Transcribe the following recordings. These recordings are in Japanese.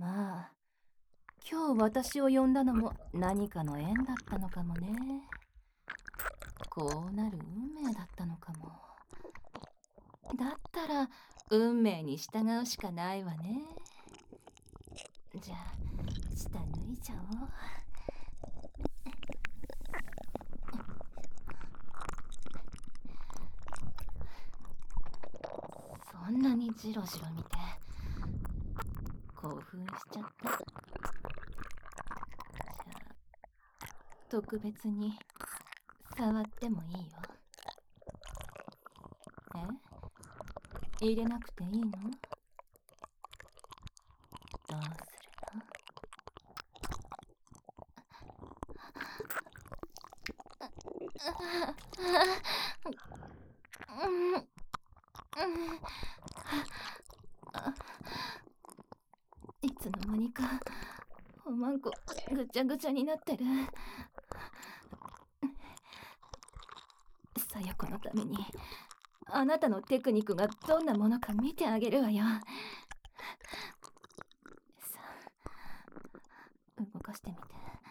まあ、今日私を呼んだのも何かの縁だったのかもね。こうなる運命だったのかも。だったら、運命に従うしかないわね。じゃあ、下脱いじゃおう。そんなにジロジロ見て、興奮しちゃった。じゃあ、特別に触ってもいいよ。入れなくていいの？どうするの？いつの間にかおまんこぐちゃぐちゃになってる。さやこのためにあなたのテクニックがどんなものか見てあげるわよ。さあ、動かしてみて。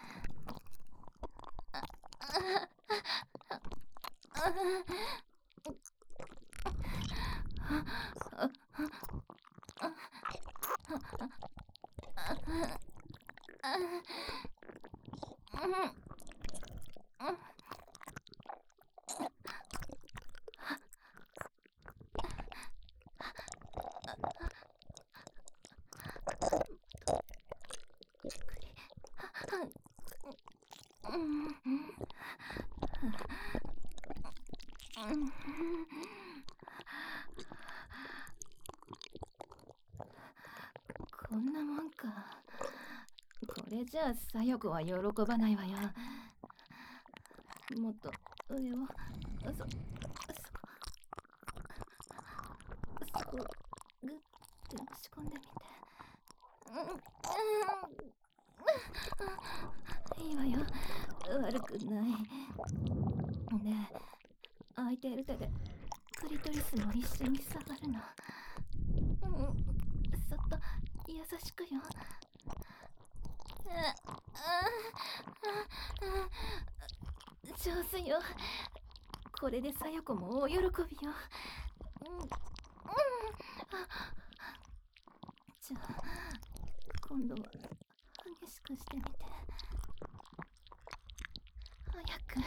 こんなもんか。これじゃあさよこは喜ばないわよ。もっと上を、そこグッて押し込んでみて。いいわよ、悪くない。ねえ、空いている手でクリトリスも一緒に触るの。そっと優しくよ。上手よ。これでさよこも大喜びよ。じゃあ今度は激しくしてみて。早く。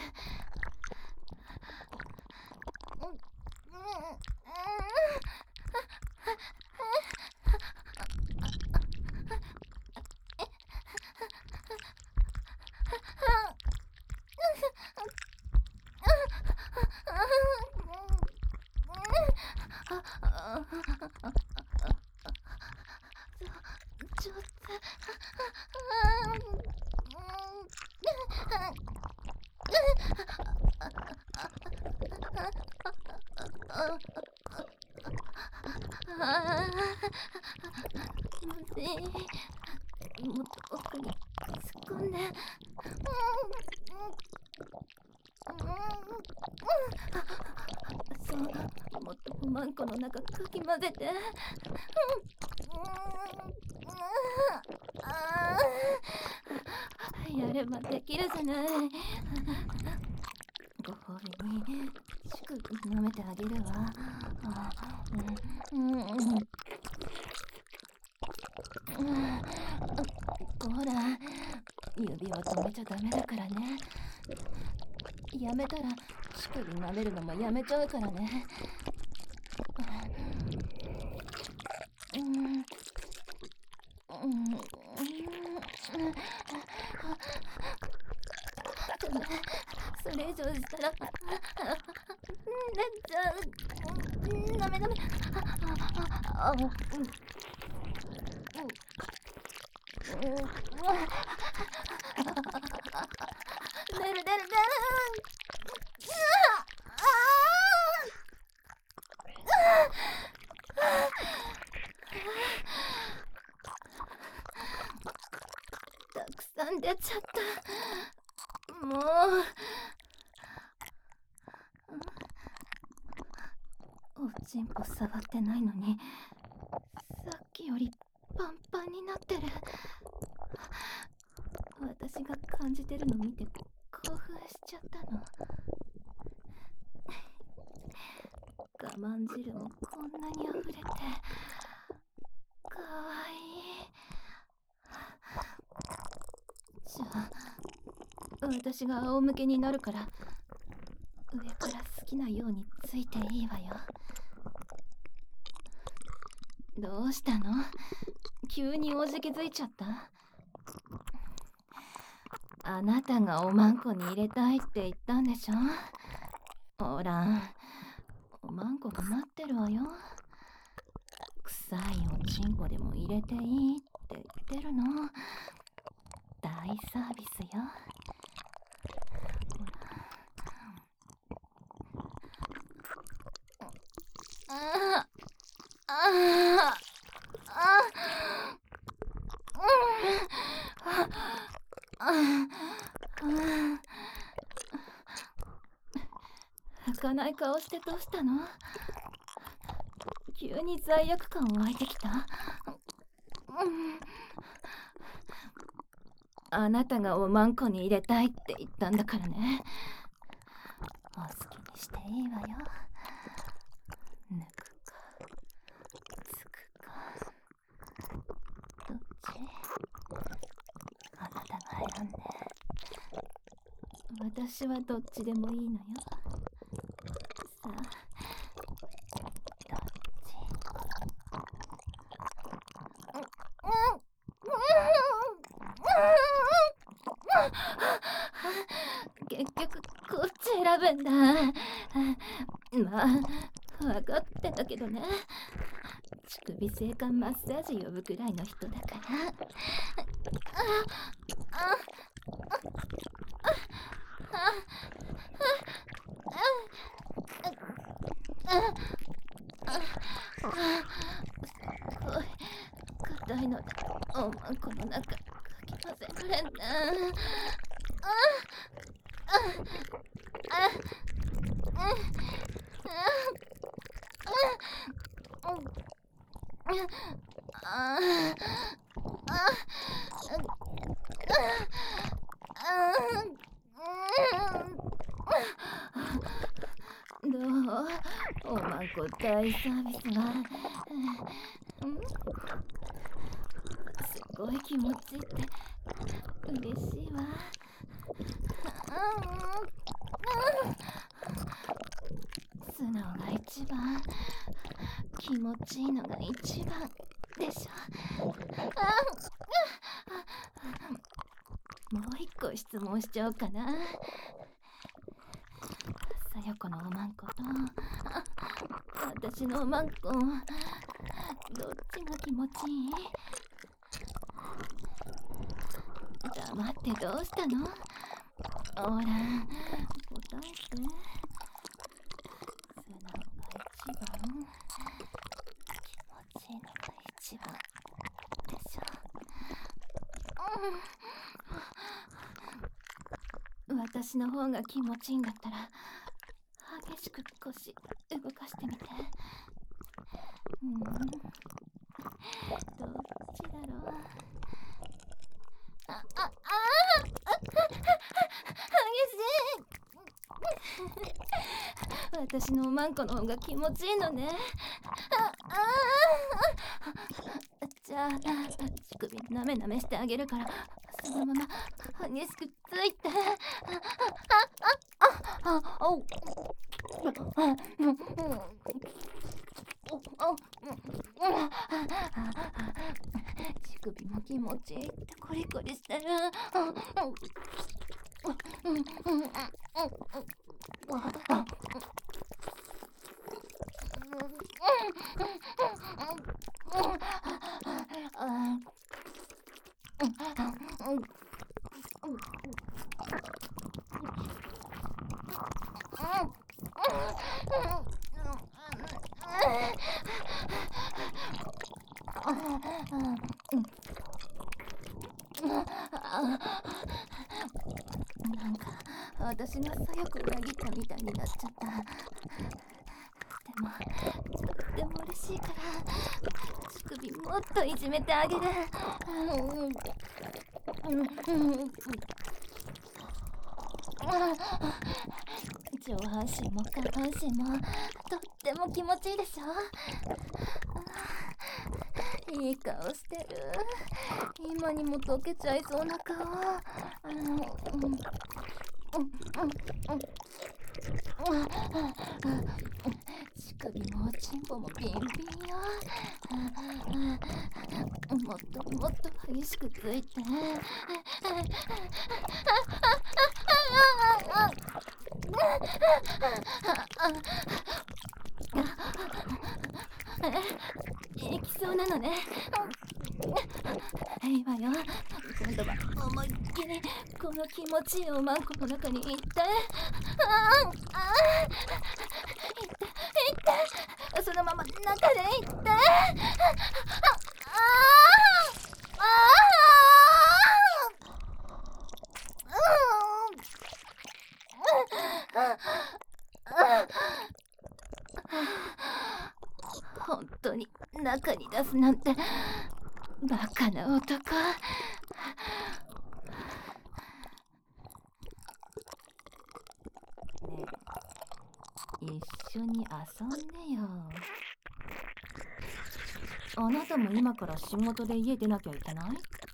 上手。むずい。もっと奥に突っ込んで。そう、もっとおまんこの中かき混ぜて。やればできるじゃない。ご褒美に祝飲めてあげるわ。ほら、指を止めちゃダメだからね。やめたら乳首舐めるのもやめちゃうからね。それ以上したらなっちゃう。ダメダメ。出る出る出る。たくさん出ちゃった。もう。おちんぽ触ってないのに、さっきよりパンパン感になってる。私が感じてるの見て興奮しちゃったの。我慢汁もこんなに溢れてかわいい。じゃあ私が仰向けになるから上から好きなようについていいわよ。どうしたの？急におじけづいちゃった？あなたがおまんこに入れたいって言ったんでしょ？ほら、おまんこが待ってるわよ。臭いおちんこでも入れていいって言ってるの。大サービスよ。開かない顔してどうしたの？急に罪悪感湧いてきた。あなたがおまんこに入れたいって言ったんだからね。お好きにしていいわよ。抜くかつくかどっち？あなたが選んで。私はどっちでもいいのよ。さあ、どっち？結局こっち選ぶんだ。まあ分かってたけどね。乳首性感マッサージ呼ぶくらいの人だから。すごい硬いのでおまんこの中かき混ぜられんな。どう？おまんこ大サービスは。すごい気持ちいいって嬉しいわ。素直が一番、気持ちいいのが一番でしょ。もう一個質問しちゃおうかな。さよこのおまんこと私のおまんこ、どっちが気持ちいい？黙ってどうしたの？ほら、答えて。素直が一番、気持ちいいのが一番でしょ。私の方が気持ちいいんだったら激しく腰動かしてみて。どっちだろう。私のおまんこの方が気持ちいいのね。じゃあ乳首なめなめしてあげるからそのまま激しくついて。乳首も気持ちいいってコリコリしてる。なんか私がさよく裏切ったみたいになっちゃった。でも嬉しいから乳首もっといじめてあげる。上半身も下半身もとっても気持ちいいでしょ。いい顔してる。今にも溶けちゃいそうな顔。乳首もチンポもピンピンよ。もっともっと激しくついて。いきそうなのね。いいわよ。今度は思いっきりこの気持ちいいおまんこの中に行って。いってそのまま中で行って。本当に中に出すなんてバカな男。ねえ、一緒に遊んでよ。あなたも今から仕事で家出なきゃいけない？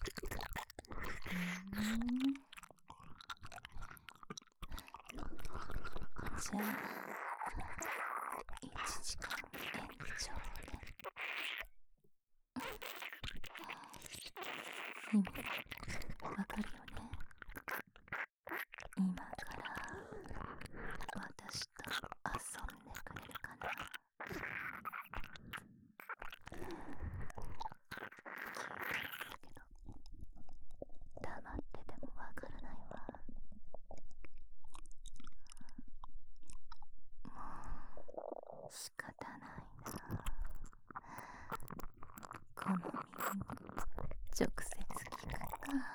じゃあ1時間延長で。意味わかるよね。今から私と遊んでくれるかな。黙っててもわからないわ。もう仕方ないな。この耳に直接聞くか。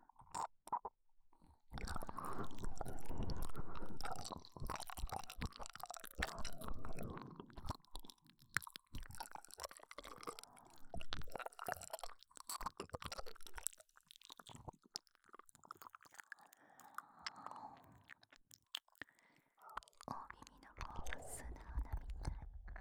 お耳の方は素直なみたい。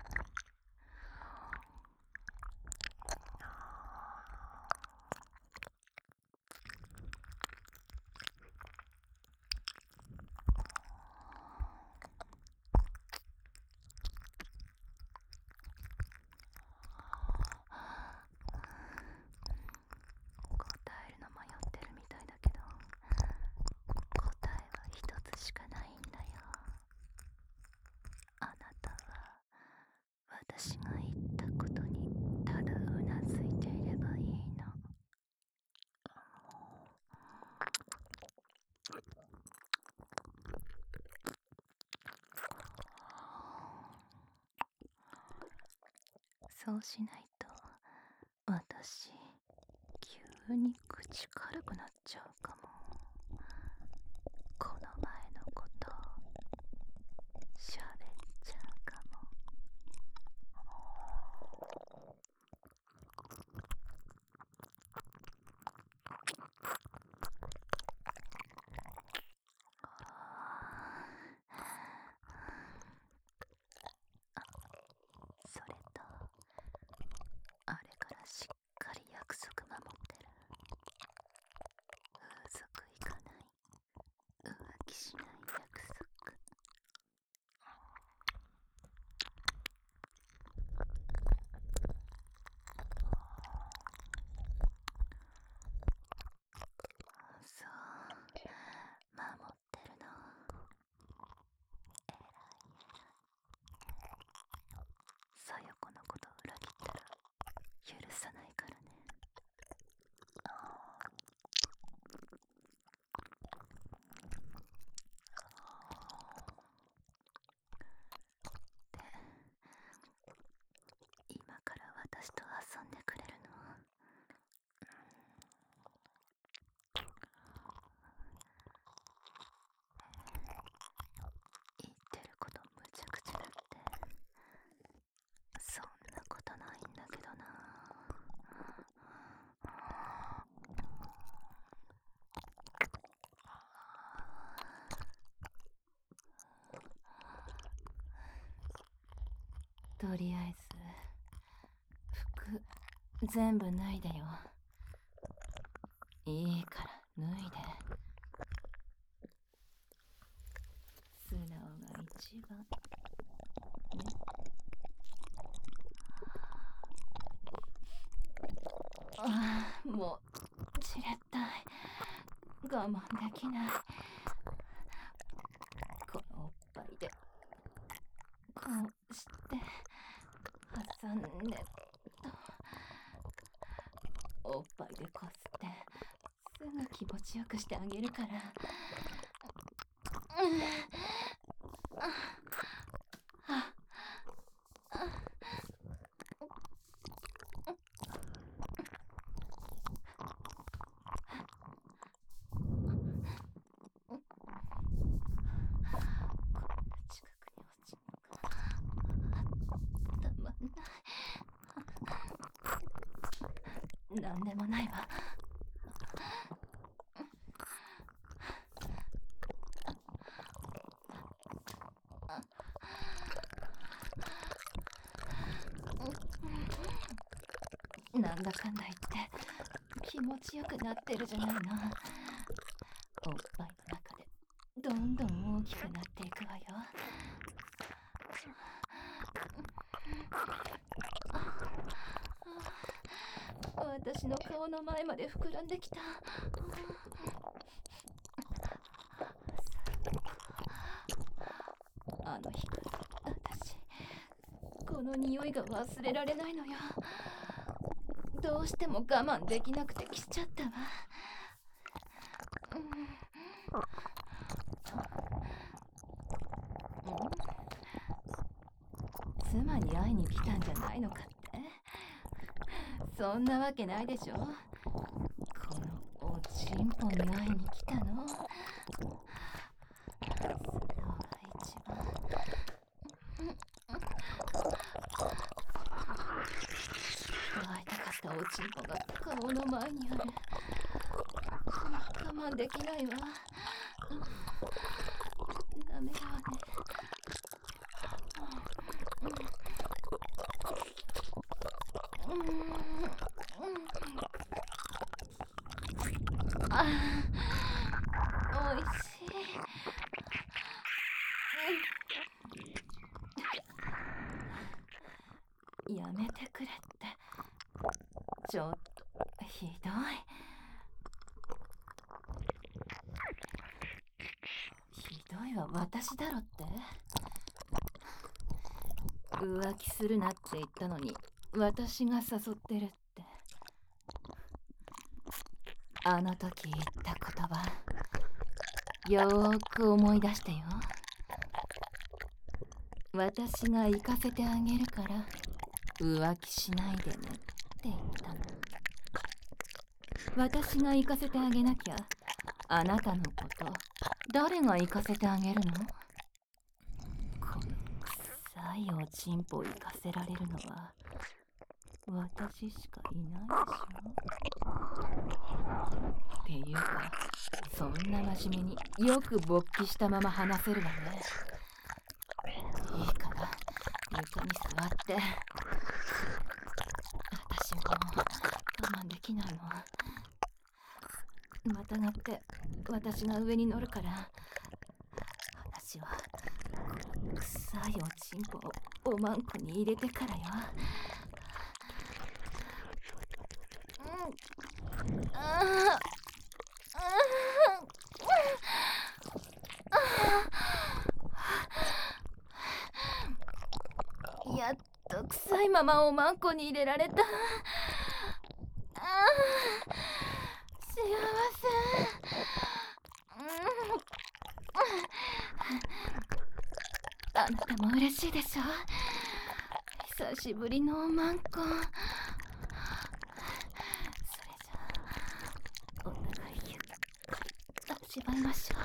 答えるの迷ってるみたいだけど、答えは一つしかないんだよ。あなたは私が言ったことにただうなずいていればいいの。そうしないと私急に口軽くなっちゃうかも。この前のこと喋っちゃうかも。それとあれからしっかり約束守ってる。風俗行かない、浮気しない約束。 とりあえず服全部脱いでよ。いいから脱いで。素直が一番ね。もうじれったい。我慢できない。このおっぱいでこうして挟んでおっぱいでこすってすぐ気持ちよくしてあげるから。なんでもないわ。なんだかんだ言って気持ちよくなってるじゃないの。おっぱいの中でどんどん大きくなっていくわよ。私の顔の前まで膨らんできた。あの日から私この匂いが忘れられないのよ。どうしても我慢できなくて来ちゃったわ。妻に会いに来たんじゃないのかって。そんなわけないでしょ。このおちんぽに会いに来たの。それが一番会いたかったおちんぽが顔の前にある。我慢できないわ。ダメだわね。おいしい。やめてくれって。ちょっとひどい。ひどいは私だろって。浮気するなって言ったのに私が誘ってるって。あの時言った言葉よーく思い出してよ。私が行かせてあげるから浮気しないでねって言ったの。私が行かせてあげなきゃあなたのこと誰が行かせてあげるの？この臭いおちんぽ行かせられるのは私しかいないでしょ。っていうかそんな真面目によく勃起したまま話せるわね。いいから床に座って。私も我慢できないの。またがって私が上に乗るから話は臭いおちんぽをおまんこに入れてからよ。やっと臭いままおまんこに入れられた。幸せ。あなたも嬉しいでしょ。久しぶりのおまんこ。それじゃあお互いゆっくり味わいましょう。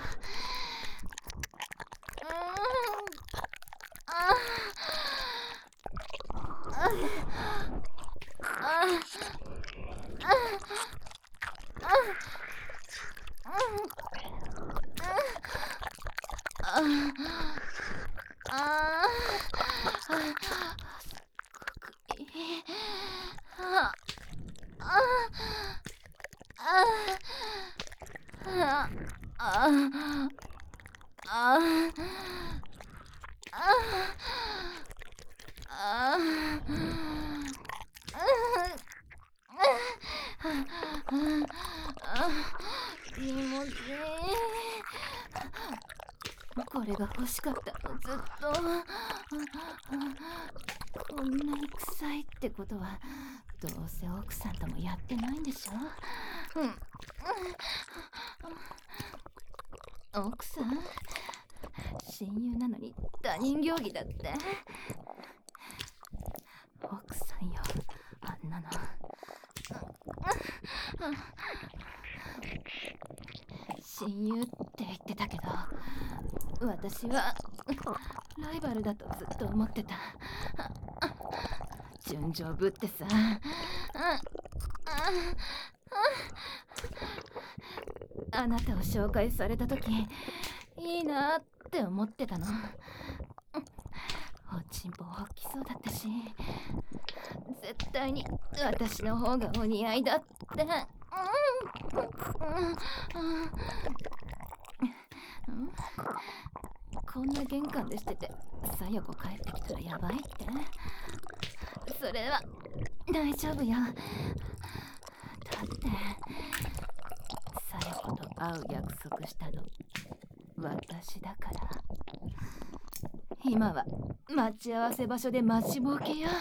気持ちいい。これが欲しかったの、ずっと。こんなに臭いってことはどうせ奥さんともやってないんでしょ。奥さん、親友なのに他人行儀だって。奥さんよ、あんなの。親友って言ってたけど、私はライバルだとずっと思ってた。純情ぶってさ。あなたを紹介された時、いいなって思ってたの。おちんぽ大きそうだったし、絶対に私の方がお似合いだって。こんな玄関でしてて、さよこ帰ってきたらやばいって。それは大丈夫よ。だってさよこと会う約束したの私だから。今は待ち合わせ場所で待ちぼうけよ。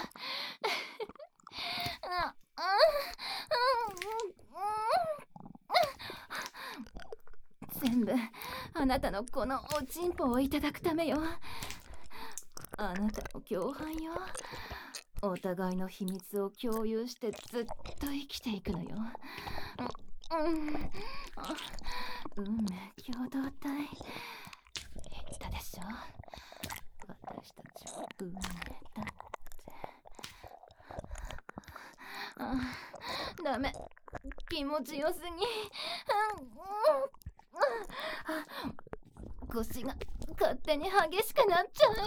全部あなたのこのおちんぽをいただくためよ。あなたの共犯よ。お互いの秘密を共有してずっと生きていくのよ。運命共同体言ったでしょ。私たちは運命だって。ダメ、気持ちよすぎ。腰が勝手に激しくなっちゃうよ。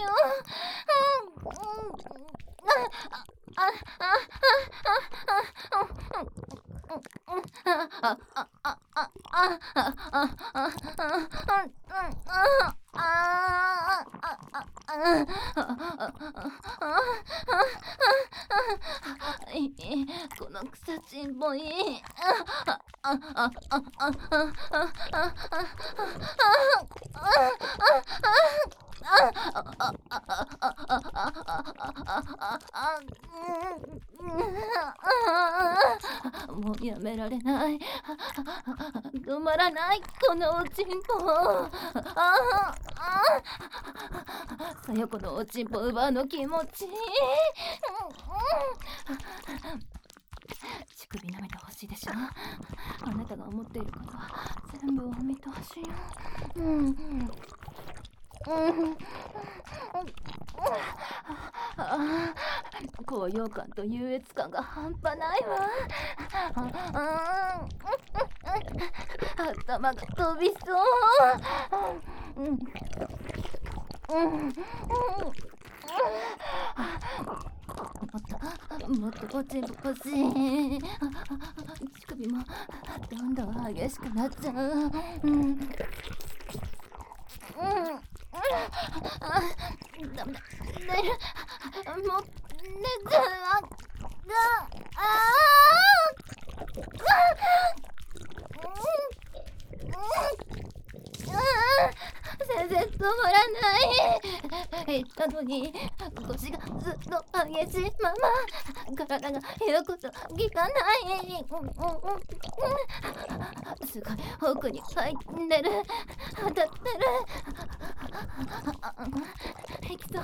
この草ちんぽい。もうやめられない。止まらない、このおちんぽ。さよこのおちんぽ奪うの気持ちいい。乳首舐めてほしいでしょ。あなたが思っていることは全部お見通しよ。高揚感と優越感が半端ないわ。頭が飛びそう。もっとおちんぽ欲しい。乳首もどんどん激しくなっちゃう。ダメだ、寝る。もう寝ちゃう。全然止まらない。言ったのに腰がずっと激しいまま、体が言うこと聞かない。すごい奥に入ってる。当たってる。いきそう。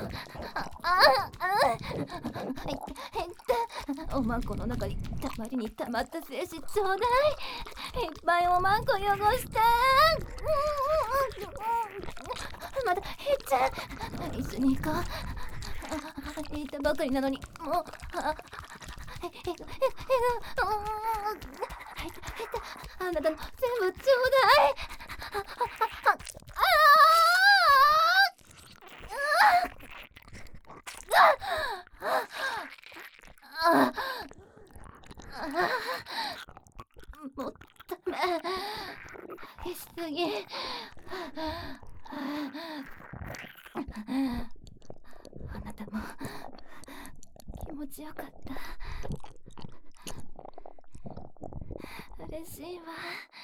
おまんこの中にたまりにたまった精子ちょうだい。いっぱいおまんこ汚して。まだへっちゃん、一緒に行こう。言ったばかりなのにもう。あなたの全部ちょうだい。 激しすぎ。あなたも気持ちよかった。嬉しいわ。